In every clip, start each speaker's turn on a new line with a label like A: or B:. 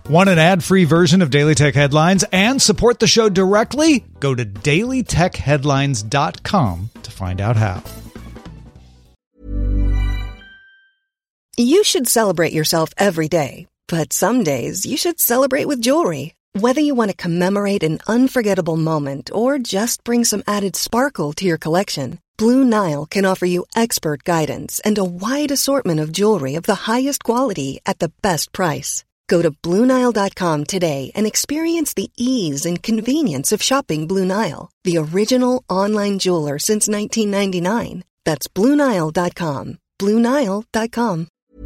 A: Want an ad-free version of Daily Tech Headlines and support the show directly? Go to dailytechheadlines.com to find out how.
B: You should celebrate yourself every day, but some days you should celebrate with jewelry. Whether you want to commemorate an unforgettable moment or just bring some added sparkle to your collection, Blue Nile can offer you expert guidance and a wide assortment of jewelry of the highest quality at the best price. Go to BlueNile.com today and experience the ease and convenience of shopping Blue Nile, the original online jeweler since 1999. That's BlueNile.com. BlueNile.com.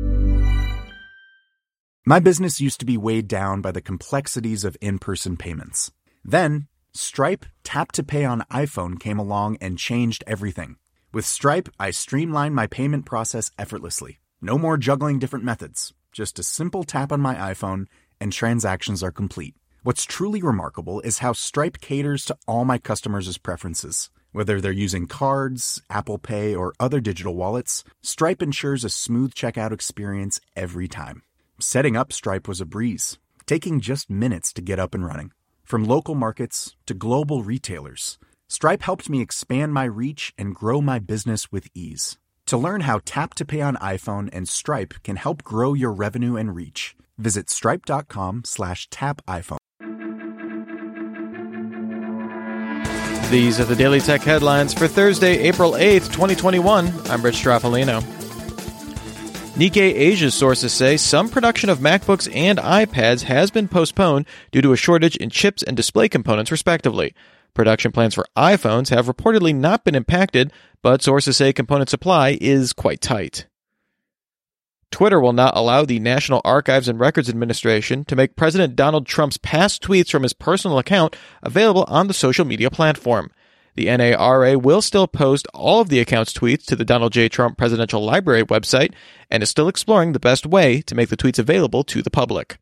C: My business used to be weighed down by the complexities of in-person payments. Then, Stripe Tap to Pay on iPhone came along and changed everything. With Stripe, I streamlined my payment process effortlessly. No more juggling different methods. Just a simple tap on my iPhone and transactions are complete. What's truly remarkable is how Stripe caters to all my customers' preferences. Whether they're using cards, Apple Pay, or other digital wallets, Stripe ensures a smooth checkout experience every time. Setting up Stripe was a breeze, taking just minutes to get up and running. From local markets to global retailers, Stripe helped me expand my reach and grow my business with ease. To learn how Tap to Pay on iPhone and Stripe can help grow your revenue and reach, visit stripe.com/tapiphone.
D: These are the Daily Tech Headlines for Thursday, April 8th, 2021. I'm Rich Straffolino. Nikkei Asia's sources say some production of MacBooks and iPads has been postponed due to a shortage in chips and display components, respectively. Production plans for iPhones have reportedly not been impacted, but sources say component supply is quite tight. Twitter will not allow the National Archives and Records Administration to make President Donald Trump's past tweets from his personal account available on the social media platform. The NARA will still post all of the account's tweets to the Donald J. Trump Presidential Library website and is still exploring the best way to make the tweets available to the public.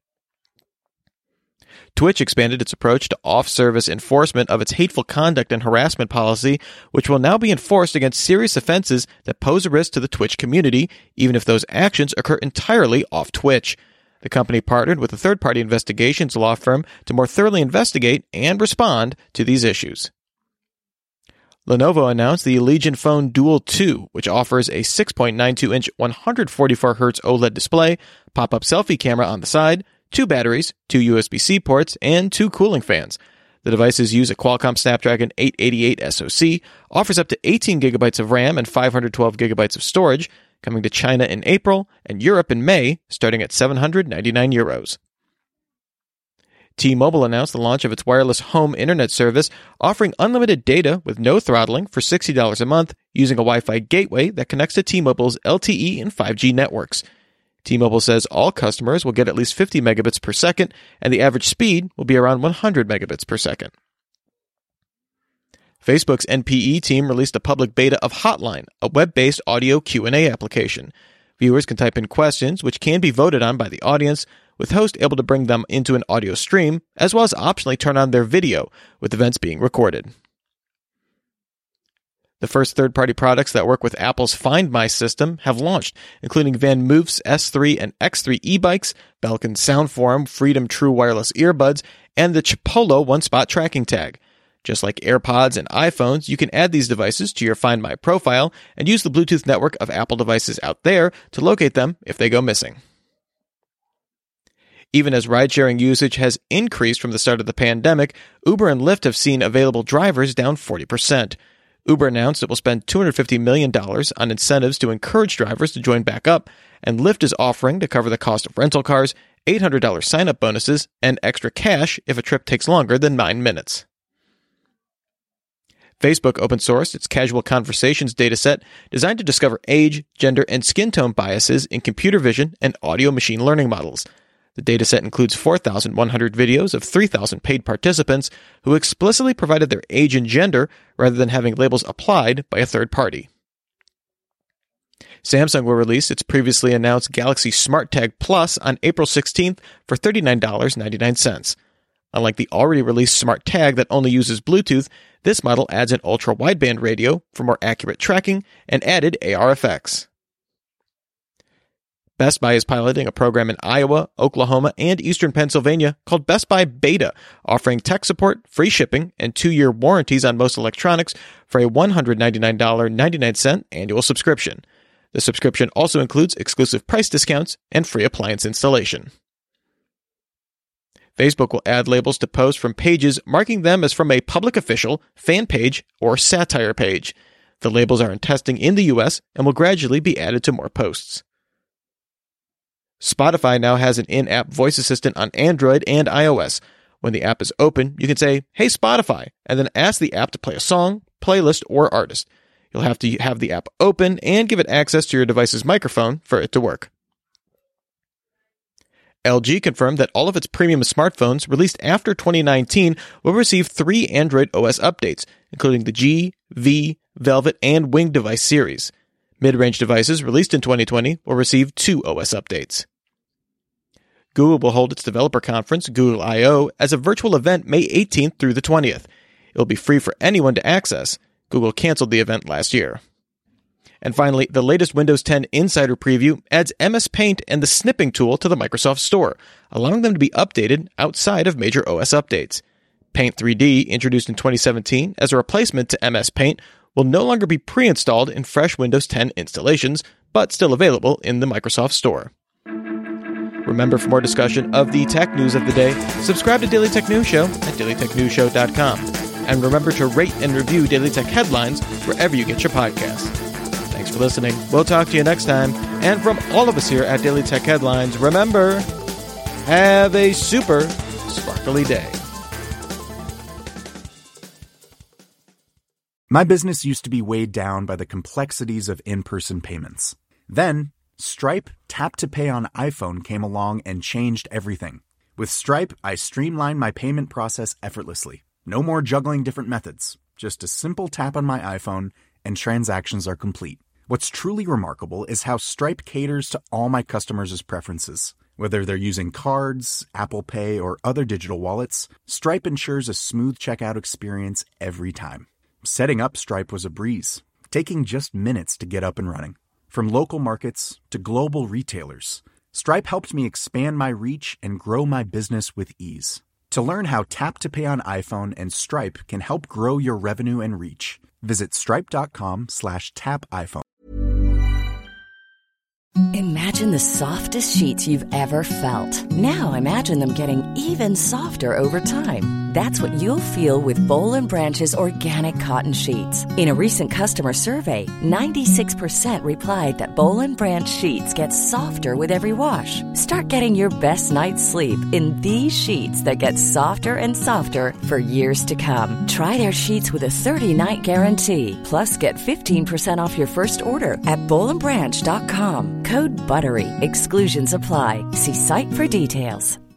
D: Twitch expanded its approach to off-service enforcement of its hateful conduct and harassment policy, which will now be enforced against serious offenses that pose a risk to the Twitch community, even if those actions occur entirely off Twitch. The company partnered with a third-party investigations law firm to more thoroughly investigate and respond to these issues. Lenovo announced the Legion Phone Duel 2, which offers a 6.92-inch 144Hz OLED display, pop-up selfie camera on the side, 2 batteries, 2 USB-C ports, and 2 cooling fans. The devices use a Qualcomm Snapdragon 888 SoC, offers up to 18 GB of RAM and 512 GB of storage, coming to China in April and Europe in May, starting at €799. T-Mobile announced the launch of its wireless home internet service, offering unlimited data with no throttling for $60 a month using a Wi-Fi gateway that connects to T-Mobile's LTE and 5G networks. T-Mobile says all customers will get at least 50 megabits per second, and the average speed will be around 100 megabits per second. Facebook's NPE team released a public beta of Hotline, a web-based audio Q&A application. Viewers can type in questions, which can be voted on by the audience, with hosts able to bring them into an audio stream, as well as optionally turn on their video, with events being recorded. The first third-party products that work with Apple's Find My system have launched, including Van Moof's S3 and X3 e-bikes, Belkin's Soundform Freedom True wireless earbuds, and the Chipolo one-spot tracking tag. Just like AirPods and iPhones, you can add these devices to your Find My profile and use the Bluetooth network of Apple devices out there to locate them if they go missing. Even as ride-sharing usage has increased from the start of the pandemic, Uber and Lyft have seen available drivers down 40%. Uber announced it will spend $250 million on incentives to encourage drivers to join back up, and Lyft is offering to cover the cost of rental cars, $800 sign-up bonuses, and extra cash if a trip takes longer than 9 minutes. Facebook open-sourced its Casual Conversations dataset designed to discover age, gender, and skin tone biases in computer vision and audio machine learning models. The dataset includes 4,100 videos of 3,000 paid participants who explicitly provided their age and gender rather than having labels applied by a third party. Samsung will release its previously announced Galaxy SmartTag Plus on April 16th for $39.99. Unlike the already released SmartTag that only uses Bluetooth, this model adds an ultra-wideband radio for more accurate tracking and added AR effects. Best Buy is piloting a program in Iowa, Oklahoma, and eastern Pennsylvania called Best Buy Beta, offering tech support, free shipping, and 2-year warranties on most electronics for a $199.99 annual subscription. The subscription also includes exclusive price discounts and free appliance installation. Facebook will add labels to posts from pages, marking them as from a public official, fan page, or satire page. The labels are in testing in the US and will gradually be added to more posts. Spotify now has an in-app voice assistant on Android and iOS. When the app is open, you can say, "Hey Spotify," and then ask the app to play a song, playlist, or artist. You'll have to have the app open and give it access to your device's microphone for it to work. LG confirmed that all of its premium smartphones released after 2019 will receive 3 Android OS updates, including the G, V, Velvet, and Wing device series. Mid-range devices released in 2020 will receive 2 OS updates. Google will hold its developer conference, Google I/O, as a virtual event May 18th through the 20th. It will be free for anyone to access. Google canceled the event last year. And finally, the latest Windows 10 Insider Preview adds MS Paint and the snipping tool to the Microsoft Store, allowing them to be updated outside of major OS updates. Paint 3D, introduced in 2017 as a replacement to MS Paint, will no longer be pre-installed in fresh Windows 10 installations, but still available in the Microsoft Store. Remember, for more discussion of the tech news of the day, subscribe to Daily Tech News Show at dailytechnewsshow.com. And remember to rate and review Daily Tech Headlines wherever you get your podcasts. Thanks for listening. We'll talk to you next time. And from all of us here at Daily Tech Headlines, remember, have a super sparkly day.
C: My business used to be weighed down by the complexities of in-person payments. Then, Stripe Tap to Pay on iPhone came along and changed everything. With Stripe, I streamlined my payment process effortlessly. No more juggling different methods. Just a simple tap on my iPhone and transactions are complete. What's truly remarkable is how Stripe caters to all my customers' preferences. Whether they're using cards, Apple Pay, or other digital wallets, Stripe ensures a smooth checkout experience every time. Setting up Stripe was a breeze, taking just minutes to get up and running. From local markets to global retailers, Stripe helped me expand my reach and grow my business with ease. To learn how Tap to Pay on iPhone and Stripe can help grow your revenue and reach, visit stripe.com/tapiphone.
E: Imagine the softest sheets you've ever felt. Now imagine them getting even softer over time. That's what you'll feel with Boll & Branch's organic cotton sheets. In a recent customer survey, 96% replied that Boll & Branch sheets get softer with every wash. Start getting your best night's sleep in these sheets that get softer and softer for years to come. Try their sheets with a 30-night guarantee. Plus, get 15% off your first order at bollandbranch.com. Code BUTTERY. Exclusions apply. See site for details.